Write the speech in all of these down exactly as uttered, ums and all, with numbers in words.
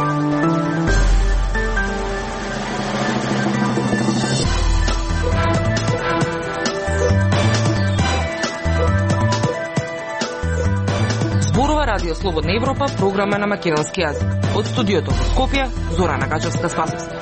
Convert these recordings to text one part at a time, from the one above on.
Радио Слободна Европа, програма на македонски јазик. Од студиото во Скопје, Зорана Гачевска-Спасовска.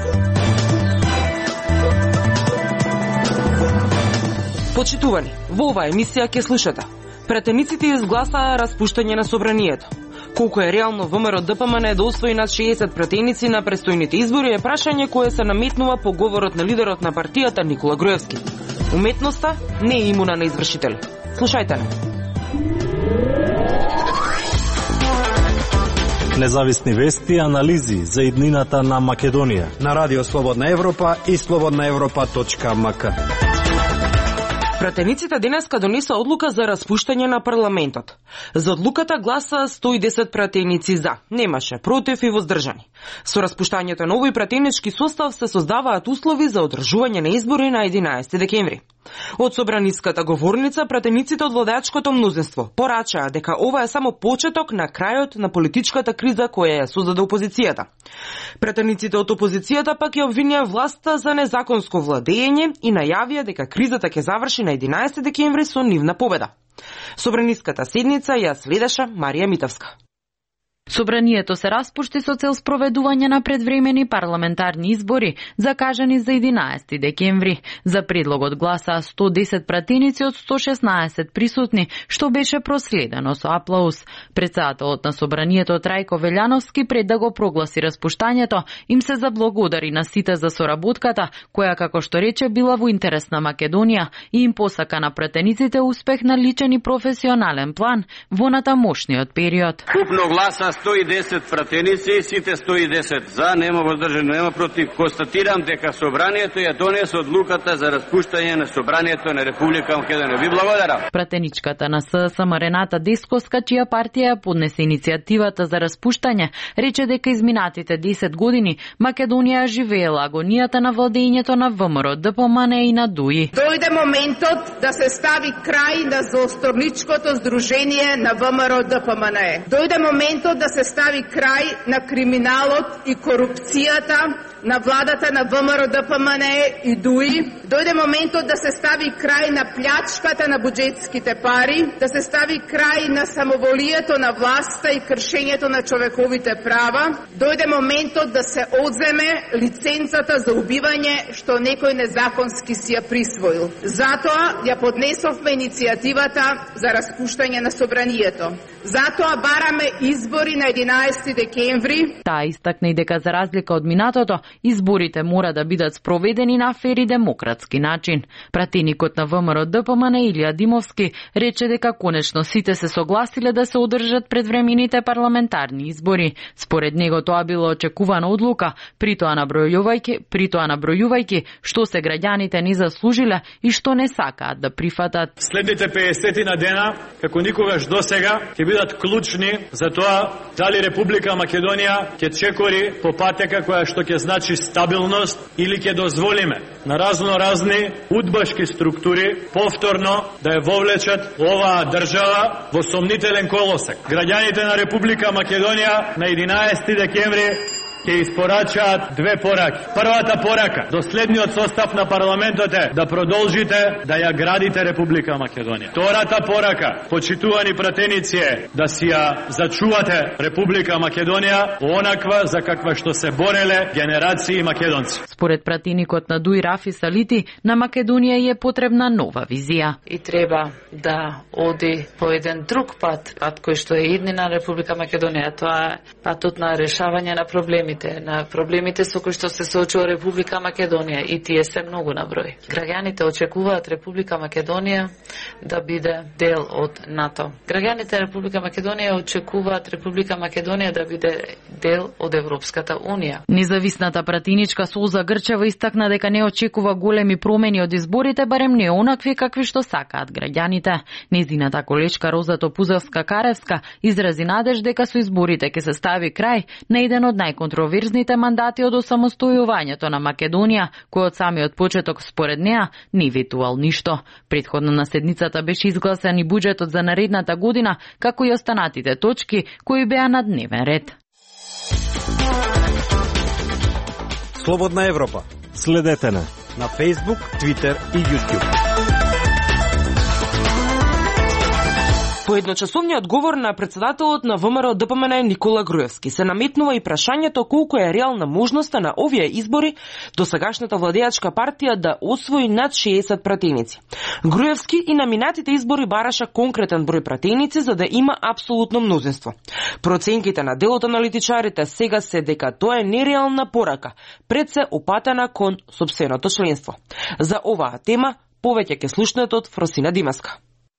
Почитувани, во оваа емисија ќе слушате: претениците изгласаа распуштање на собранието. Колку е реално ВМРО Д П М Н да освои над шеесет претеници на престојните избори е прашање кое се наметнува по говорот на лидерот на партијата Никола Груевски. Уметноста не е имуна на извршители. Слушајте не. Независни вести и анализи за иднината на Македонија на Радио Слободна Европа и слободна европа точка м к. Пратениците денеска донесоа одлука за распуштање на парламентот. За одлуката гласаа сто и десет пратеници за, немаше против и воздржани. Со распуштањето на овој пратенички состав се создаваат услови за одржување на избори на единаесети декември. Од собраниската говорница, пратениците од владеачкото мнозинство порачаа дека ова е само почеток на крајот на политичката криза која ја создаде опозицијата. Пратениците од опозицијата пак ја обвинија власта за незаконско владење и најавија дека кризата ќе заврши на единаесети декември со нивна победа. Собраниската седница ја следеше Марија Митевска. Собранието се распушти со цел спроведување на предвремени парламентарни избори, закажани за единаесети декември. За предлогот гласаа сто и десет пратеници од сто и шеснаесет присутни, што беше проследено со аплауз. Претседателот на Собранието Трајко Велјановски, пред да го прогласи распуштањето, им се заблагодари на сите за соработката, која, како што рече, била во интерес на Македонија, и им посака на пратениците успех на личен и професионален план во натамошниот период. Купно гласа сто и десет пратеници, сите сто и десет за, нема воздржани, нема против. Констатирам дека собранието ја донесе одлуката за распуштање на собранието на Република Македонија. Ви благодарам. Пратеничката на С С М Рената Десковска, чија партија ја поднесе иницијативата за распуштање, рече дека изминатите десет години Македонија живеела агонијата на владењето на ВМРО Д П М Н и на ДУИ. Дојде моментот да се стави крај на злосторничкото здружение на ВМРО Д П М Н. Дојде моментот да се стави крај на криминалот и корупцијата на владата на ВМРО Д П М Н и ДУИ. Дојде моментот да се стави крај на плячката на буџетските пари, да се стави крај на самоволието на власта и кршењето на човековите права. Дојде моментот да се одземе лиценцата за убивање што некој незаконски си ја присвоил. Затоа ја поднесовме иницијативата за распуштање на собранието. Затоа бараме избори на единаесети декември. Таа истакна и дека за разлика од минатото, изборите мора да бидат спроведени на фер и демократски начин. Пратеникот на ВМРО Д П М Н Илија Димовски рече дека конечно сите се согласиле да се одржат предвремените парламентарни избори. Според него тоа било очекувана одлука, притоа набројувајќи, притоа набројувајќи што се граѓаните не заслужиле и што не сакаат да прифатат. Следните песет на дена, како никогаш досега, ќе бидат клучни за тоа дали Република Македонија ќе чекори по патека која што ќе значи стабилност или ќе дозволиме на разно разни удбашки структури повторно да ја вовлечат оваа држава во сомнителен колосек. Граѓаните на Република Македонија на единаесети декември ќе испорачаат две пораки. Првата порака до следниот состав на парламентот е да продолжите да ја градите Република Македонија. Втората порака, почитувани пратеници, е да си ја зачувате Република Македонија онаква за каква што се бореле генерации македонци. Според пратеникот на ДУИ Рафи Салити, на Македонија е потребна нова визија. И треба да оди по еден друг пат, пат кој што е иднина Република Македонија. Тоа е патот на решавање на проблеми, на проблемите со кои што се соочува Република Македонија, и тие се многу на број. Граѓаните очекуваат Република Македонија да биде дел од НАТО. Граѓаните Република Македонија очекуваат Република Македонија да биде дел од Европската Унија. Независната пратеничка Солза Грчева истакна дека не очекува големи промени од изборите, барем не онакви какви што сакаат граѓаните. Незината колечка Роза Топузовска-Каревска изрази надеж дека со изборите ќе се стави крај на еден од најконтроверзните мандати од осамостојувањето на Македонија, кој од самиот почеток според неа не ветувал ништо. Претходно на седницата беше изгласен и буџетот за наредната година, како и останатите точки кои беа на дневен ред. Слободна Европа. Следете на на Facebook, Twitter и YouTube. Поедночасовниот говор на председателот на ВМРО Д П М Н Никола Груевски се наметнува и прашањето колку е реална можноста на овие избори досегашната владеачка партија да освои над шеесет пратеници. Груевски и на минатите избори бараша конкретен број пратеници за да има апсолутно мнозинство. Проценките на дел од аналитичарите сега се дека тоа е нереална порака, пред се опатена кон сопственото членство. За оваа тема повеќе ќе слушнете од Фросина Димаска.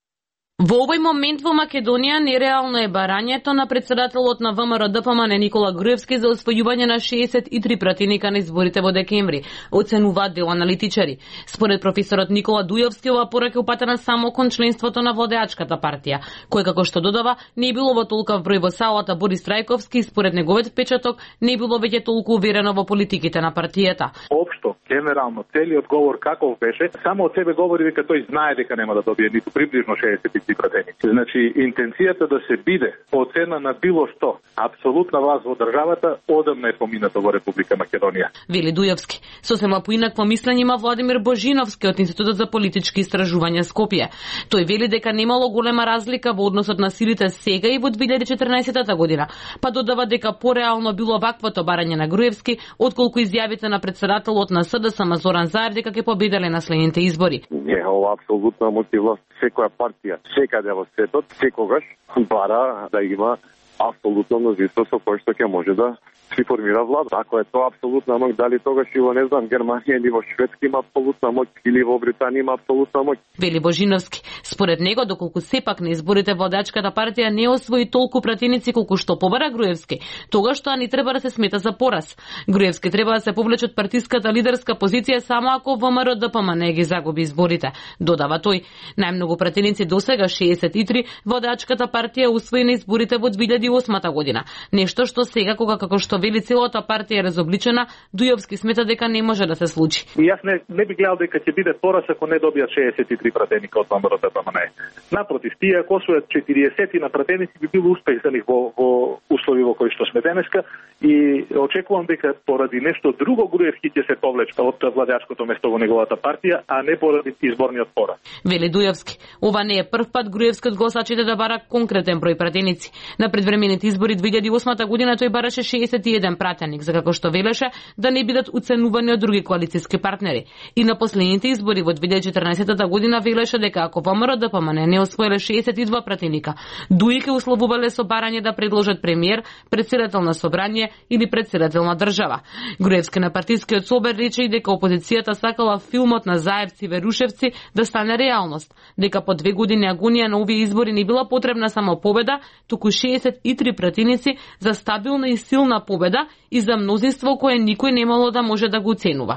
Во овој момент во Македонија нереално е барањето на председателот на ВМРО Д П М Н Никола Груевски за освојување на шеесет и три пратеника на изборите во декември, оценуваат дел аналитичари. Според професорот Никола Дујовски, оваа порака е упатена само кон членството на владеачката партија, кој како што додава не било во толков број во салата Борис Трајковски и според неговиот впечаток не било веќе толку уверено во политиките на партијата. Општо, генерално, целиот говор каков беше, само од себе говори дека тој знае дека нема да добие ниту приближно шеесет и три пратеници. Значи, интенцијата да се биде по цена на било што, апсолутна власт во државата, одамна е поминато во Република Македонија. Вели Дујовски. Сосема поинакво мислење има Владимир Божиновски од Институтот за политички истражувања Скопје. Тој вели дека немало голема разлика во односот на силите сега и во две илјади и четрнаесетта година, па додава дека пореално било ваквото барање на Груевски, отколку изјавите на председателот на С Д С М Зоран Заев дека ќе победеле на следните избори. Не, ова апсолутна мотивност. Секоја партија, секаде во светот, секогаш бара да има апсолутно мнозинство со кој што ќе може да си формира влада. Ако е тоа апсолутна моќ, дали тогаш и во, не знам, Германија или во Шведска има апсолутна моќ, или во Британија има апсолутна моќ. Вели Божиновски. Според него, доколку сепак на изборите владеачката партија не освои толку пратеници колку што побара Груевски, тогаш тоа не треба да се смета за пораз. Груевски треба да се повлече од партиската лидерска позиција само ако ВМРО Д П М не ги загуби изборите. Додава тој. Најмногу пратеници досега шеесет и три владеачката партија усвои на изборите во две илјади и осма година. Нешто што сега кога како што вели целата партија е разобличена, Дујовски смета дека не може да се случи. И јас не, не би гледал дека ќе биде пораз ако не добијат шеесет и три пратеника од ВМРО Д П М Н. Напротив, тие ако освојат четириесет на пратеници би бил успех за нив во, во услови во кои што сме денеска и очекувам дека поради нешто друго Груевски ќе се повлече од владеачкото место во неговата партија, а не поради изборниот пораз. Вели Дујовски. Ова не е прв пат Груевски од гласачите да бара конкретен број пратеници. На предвремените избори две илјади и осма година тој бараше шеесет и еден пратеник, за како што велеше да не бидат уценувани од други коалициски партнери. И на последните избори во две илјади и четрнаесетта година велеше дека ако ВМРО Д П М Н не освоиле шеесет и два пратеника, дуи ќе условувале со барање да предложат премиер, претседател на собрание или претседател на држава. Груевски на партискиот собор рече и дека опозицијата сакала филмот на Заевци и Верушевци да стане реалност, дека по две години агонија на овие избори не била потребна само победа, туку шеесет и три пратеници за стабилна и силна победа и за мнозинство кое никој немало да може да го оценува.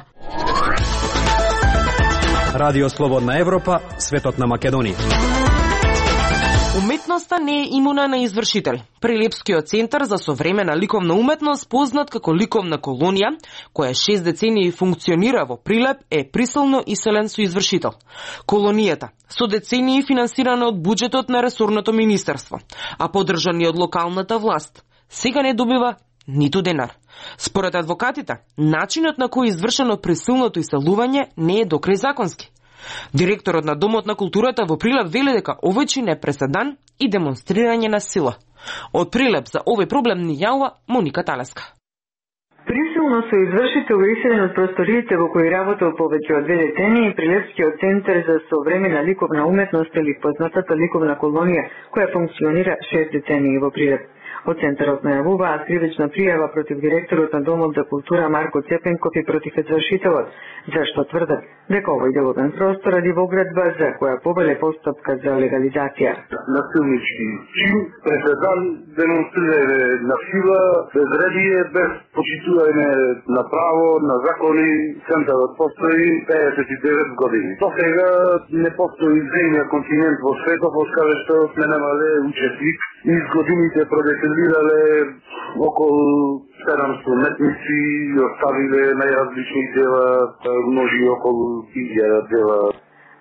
Радио Слободна Европа, светот на Македонија. Уметноста не е имуна на извршители. Прилепскиот центар за современа ликовна уметност, познат како ликовна колонија, која шест децении функционира во Прилеп, е присилно иселен со извршител. Колонијата со децении финансирана од буџетот на ресорното министерство, а поддржан и од локалната власт, сега не добива ниту денар. Според адвокатите, начинот на кој е извршено присилното иселување не е докрај законски. Директорот на Домот на културата во Прилеп вели дека овој чин е преседан и демонстрирање на сила. Од Прилеп за овој проблем ни јавува Моника Талеска. Присилно со извршител иселен од просториите во кои работел повеќе од две децении Прилепскиот центар за современа ликовна уметност или познатата ликовна колонија, која функционира шест децении во Прилеп. Од центарот најавуваат кривична пријава против директорот на Домот за култура Марко Цепенков и против извршителот, зашто тврдат дека овој деловен простор ради во градба за која повеле постапка за легализација. Насилнички чин, преседан, демонстрирање на сила, безредие, без почитување на право, на закони, центарот постои пеесет и девет години. До сега не постои земја континент во светот во каде што сме немале учесник и с годините продефилирале околу седамсто уметници и оставиле најразлични дела, множи околу илјада дела.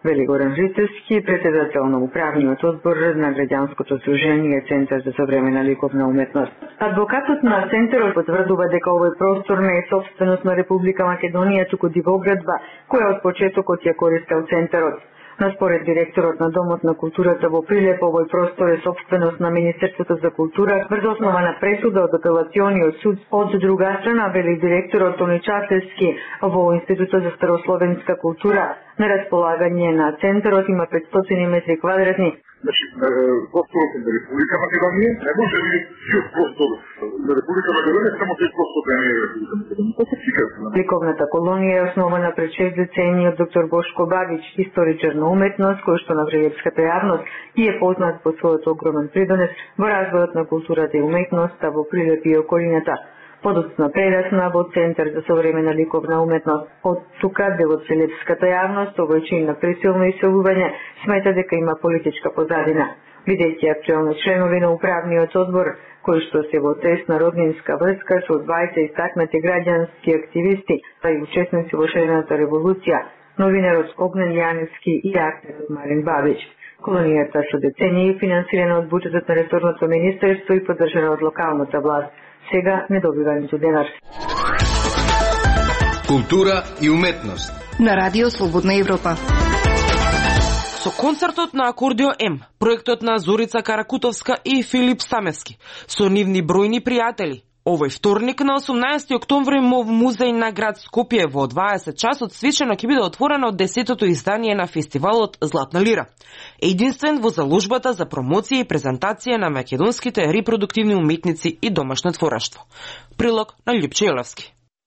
вели Горан Рицевски, председател на управниот одбор на граѓанското здружение Центар за современа ликовна уметност. Адвокатот на центарот потврдува дека овој простор не е собственост на Република Македонија, туку дивоградба, која од почетокот ја користел центарот. Но според директорот на Домот на културата во Прилеп, овој простор е собственост на Министерството за култура врз основа на пресуда од апелациониот суд. Од друга страна, вели директорот Тони Чатевски, во Институтот за старословенска култура на располагање на центарот има петстотини метри квадратни. Значи, просторот на Република Македонија не може да биде сиот простор на Република Македонија, само тој простор да не е Република Македонија. Ликовната колонија е основана пред шест децении од доктор Бошко Бабич, историчар на уметност, кој што на прилепската јавност и е познат по својот огромен придонес во развојот на културата и уметноста во Прилеп и околината. Подоцна прерасна во Центар за современа ликовна уметност. Од тука дел од прилепската јавност, овој чин на присилно иселување, смета дека има политичка позадина. Бидејќи актуелни членови на управниот одбор, кои што се во тесна роднинска врска со двајца истакнати граѓански активисти, па и учесници во шерената револуција, новинарот Огнен Јаневски и актерот Марин Бабич. Колонијата со децении финансирана од буџетот на ресорното министерство и поддржана од локалната власт. Сега не добива ниту денар. Култура и уметност на Радио Слободна Европа. Со концертот на Акордио М, проектот на Зорица Каракутовска и Филип Стамевски, со нивни бројни пријатели, овој вторник на осумнаесети октомври во музеј на град Скопје во дваесет часот свечено ќе биде отворено десетото издание на фестивалот Златна лира, единствен во заложбата за промоција и презентација на македонските репродуктивни уметници и домашно твораштво. Прилог на Љупче Јелевски.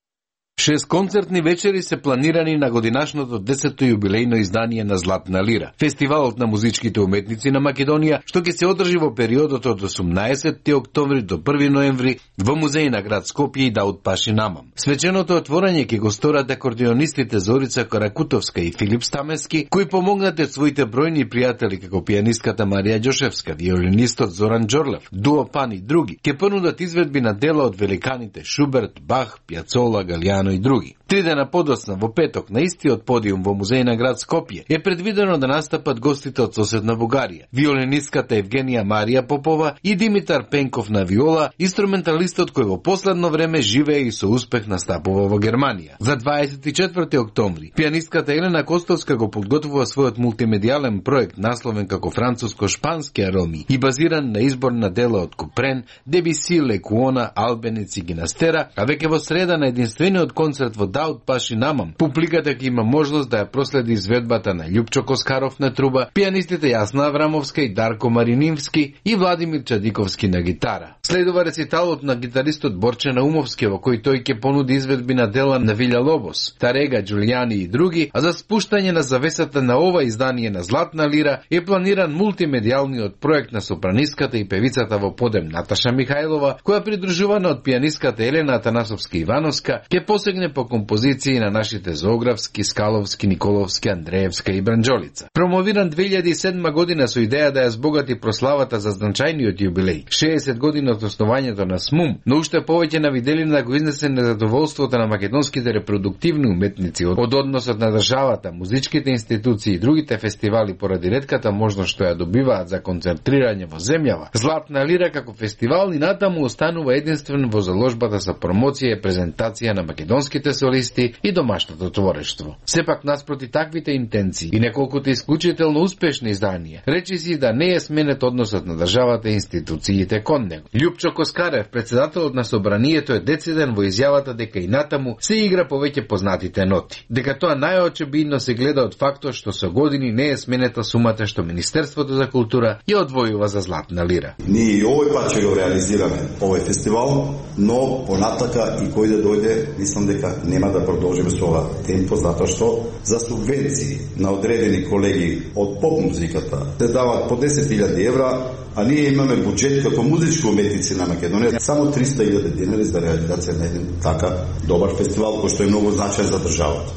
Шест концертни вечери се планирани на годинашното десетто јубилејно издание на Златна лира, фестивалот на музичките уметници на Македонија, што ќе се одржи во периодот од осумнаесети октомври до први ноември во музеј на град Скопје и Даут Паши Намам. Свеченото отворање ќе го сторат акордеонистите Зорица Каракутовска и Филип Стамевски, кои помогнат од своите бројни пријатели како пијанистката Марија Ѓошевска, виолинистот Зоран Џорлев, Дуо Пан и други, ќе понудат изведби на дела од великаните Шуберт, Бах, Пјацола, Галијано и други. Три дена подоцна, во петок, на истиот подиум во музеј на град Скопје, е предвидено да настапат гостите од соседна Бугарија, виолинистката Евгенија Марија Попова и Димитар Пенков на виола, инструменталистот кој во последно време живее и со успех настапува во Германија. За дваесет и четврти октомври, пијанистката Елена Костовска го подготвува својот мултимедијален проект насловен како француско-шпански ароми и базиран на избор на дела од Купрен, Дебиси, Лекуона, Албенец и Гинастера, а веќе во среда на единствениот концерт во Даут Паши Намам, публиката ќе има можност да ја проследи изведбата на Љупчо Коскаров на труба, пијанистите Јасна Аврамовска и Дарко Маринивски и Владимир Чадиковски на гитара. Следува рециталот на гитаристот Борче Наумовски, во кој тој ќе понуди изведби на дела на Вилја Лобос, Тарега, Џулијани и други, а за спуштање на завесата на ова издание на Златна лира е планиран мултимедијалниот проект на сопранистката и певицата во подем Наташа Михајлова, која придружувана од пијанистката Елена Атанасовска Ивановска, ќе посегне по композиции на нашите Зографски, Скаловски, Николовски, Андреевска и Бранџолица. Промовиран две илјади и седма година со идеја да ја збогати прославата за значајниот јубилеј, шеесет години од основањето на СМУМ, но уште повеќе на виделина да го изнесе незадоволството на македонските репродуктивни уметници од односот на државата, музичките институции и другите фестивали поради ретката можност што ја добиваат за концентрирање во земјава. Златна лира како фестивал и натаму останува единствен во заложбата за промоција и презентација на македонските солисти и домашното творештво. Сепак наспроти таквите интенции и неколкуте исклучително успешни изданија, речи си да не е сменет односот на државата и институциите кон него. Љупчо Коскарев, председателот на собранието, е дециден во изјавата дека и натаму се игра повеќе познатите ноти. Дека тоа најочебидно се гледа од фактот што со години не е сменета сумата што Министерството за култура ја одвојува за Златна лира. Ние и овој пат ќе го реализираме овој фестивал, но понатака и кој да дојде, мислам дека нема да продолжиме со ова темпо, затоа што за субвенции на одредени колеги од поп музиката се дават по десет илјади евра, а ние имаме буџет како музички уметници на Македонија само триста илјади денари за реализација на еден така добар фестивал кој што е многу значаен за државата.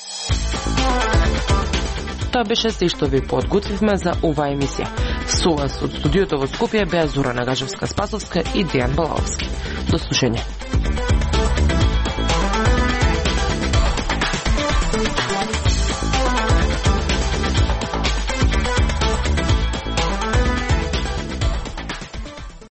Тоа беше се што ви подготвивме за оваа емисија. Со вас од студиото во Скопје беа Зорана Гажевска-Спасовска и Дејан Балаовски. До слушање.